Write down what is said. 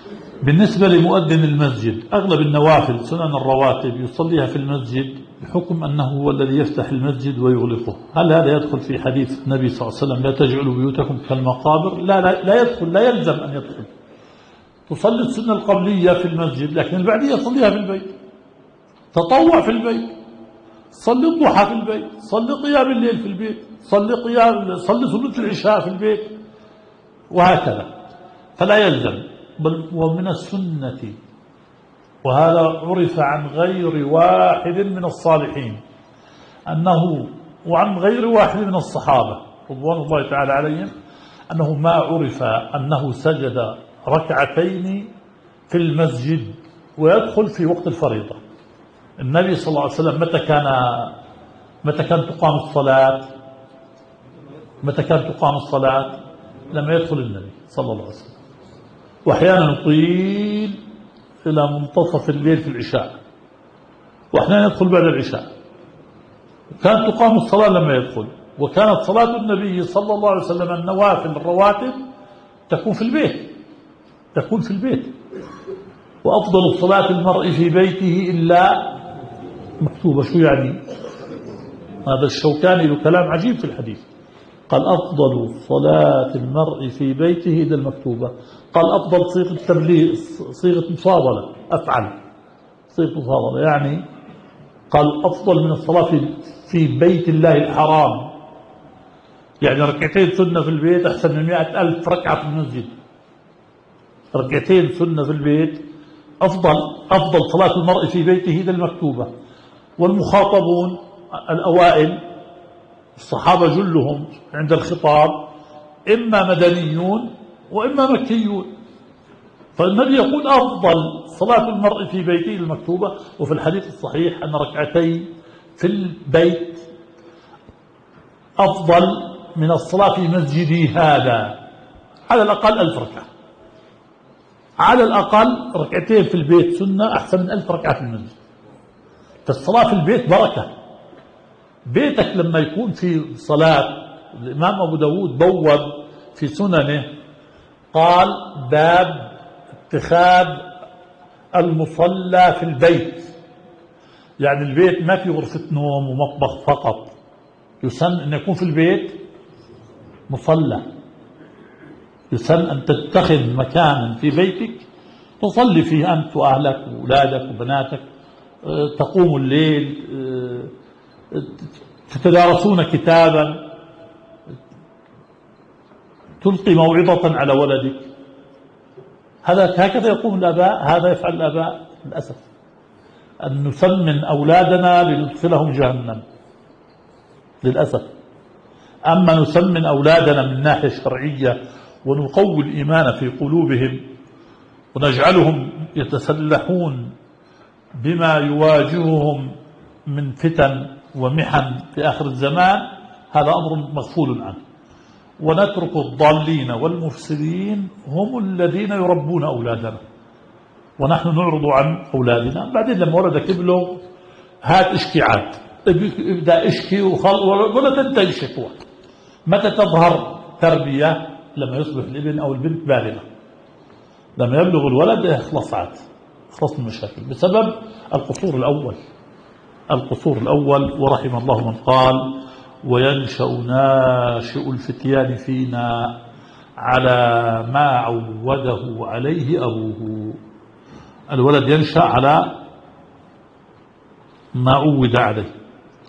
بالنسبة لمؤذن المسجد، أغلب النوافل سنن الرواتب يصليها في المسجد بحكم أنه هو الذي يفتح المسجد ويغلقه. هل هذا يدخل في حديث النبي صلى الله عليه وسلم لا تجعلوا بيوتكم كالمقابر؟ لا يدخل، لا يلزم أن يدخل. تصلي السنة القبلية في المسجد، لكن البعدية صليها في البيت. تطوع في البيت، صلي الضحى في البيت، صلي قيام الليل في البيت، صلي ثلث العشاء في البيت، وهكذا. فلا يلزم. بل ومن السنة، وهذا عرف عن غير واحد من الصالحين وعن غير واحد من الصحابة رضوان الله تعالى عليهم أنه ما عرف أنه سجد ركعتين في المسجد ويدخل في وقت الفريضة. النبي صلى الله عليه وسلم متى كان تقام الصلاة لما يدخل النبي صلى الله عليه وسلم، وأحيانا يطيل إلى منتصف الليل في العشاء، وأحيانا يدخل بعد العشاء. كانت تقام الصلاة لما يدخل، وكانت صلاة النبي صلى الله عليه وسلم النوافل الرواتب تكون في البيت. وأفضل صلاة المرء في بيته إلا مكتوبة. شو يعني؟ هذا الشوكاني له كلام عجيب في الحديث. قال أفضل صلاة المرء في بيته إلا المكتوبة. قال أفضل صيغة التبليغ، صيغة مفاضلة، أفعل صيغة مفاضلة، يعني قال أفضل من الصلاة في بيت الله الحرام. يعني ركعتين سنة في البيت أحسن من 100,000 ركعة في المسجد. ركعتين سنة في البيت أفضل صلاة المرء في بيته إلا المكتوبة. والمخاطبون الأوائل الصحابة جلهم عند الخطاب إما مدنيون وإما مكيون. فالنبي يقول أفضل صلاة المرء في بيته المكتوبة. وفي الحديث الصحيح أن ركعتين في البيت أفضل من الصلاة في مسجدي هذا، على الأقل 1000 ركعة. على الأقل ركعتين في البيت سنة أحسن من 1000 ركعة في المسجد. فالصلاة في البيت بركة. بيتك لما يكون في صلاة، الإمام أبو داود بوب في سننه قال باب اتخاذ المصلى في البيت. يعني البيت ما في غرفة نوم ومطبخ فقط، يسن أن يكون في البيت مصلى. يسن أن تتخذ مكانا في بيتك تصلي فيه أنت وأهلك وأولادك وبناتك، تقوم الليل، تتدارسون كتابا، تلقي موعظة على ولدك. هكذا يقوم الآباء، هذا يفعل الآباء للأسف. أن نسمن أولادنا لندخلهم جهنم للأسف. أما نسمن أولادنا من ناحية شرعية ونقوي الإيمان في قلوبهم ونجعلهم يتسلحون بما يواجههم من فتن ومحن في آخر الزمان، هذا أمر مغفول عنه. ونترك الضالين والمفسدين هم الذين يربون أولادنا، ونحن نعرض عن أولادنا. بعدين لما ولدك يبلغ هات اشكي عاد، ابدأ اشكي ولا تنتهي شكوى. متى تظهر تربية؟ لما يصبح الابن أو البنت بالغة. لما يبلغ الولد خلص من المشاكل بسبب القصور الأول. ورحم الله من قال وينشأ ناشئ الفتيان فينا على ما عوده عليه أبوه. الولد ينشأ على ما عود عليه.